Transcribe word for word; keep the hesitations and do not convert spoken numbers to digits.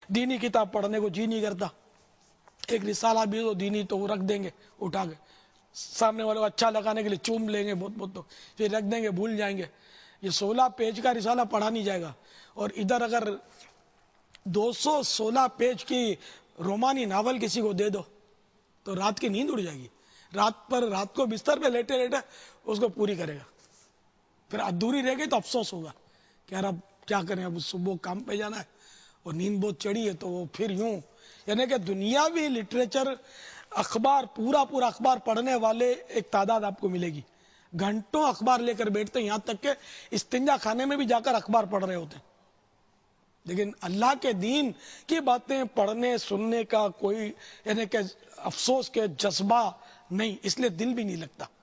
दीनी किताब पढ़ने को जी नहीं करता, एक रिसाला भी तो दीनी तो वो रख देंगे उठा के, सामने वाले को अच्छा लगाने के लिए चूम लेंगे बहुत बहुत, तो फिर रख देंगे, भूल जाएंगे। ये सोलह पेज का रिसाला पढ़ा नहीं जाएगा। और इधर अगर दो सौ सोलह पेज की रोमानी नावल किसी को दे दो तो रात की नींद उड़ जाएगी, रात पर रात को बिस्तर पे लेटे लेटे उसको पूरी करेगा। फिर अधूरी रह गई तो अफसोस होगा कि यार अब क्या करें, अब सुबह काम पे जाना है और नींद बहुत चढ़ी है। तो वो फिर यूं, यानी कि दुनियावी लिटरेचर अखबार, पूरा पूरा अखबार पढ़ने वाले एक तादाद आपको मिलेगी, घंटों अखबार लेकर बैठते हैं, यहां तक के इस्तिंजा खाने में भी जाकर अखबार पढ़ रहे होते हैं। लेकिन अल्लाह के दीन की बातें पढ़ने सुनने का कोई यानी कि अफसोस के जज्बा नहीं, इसलिए दिल भी नहीं लगता।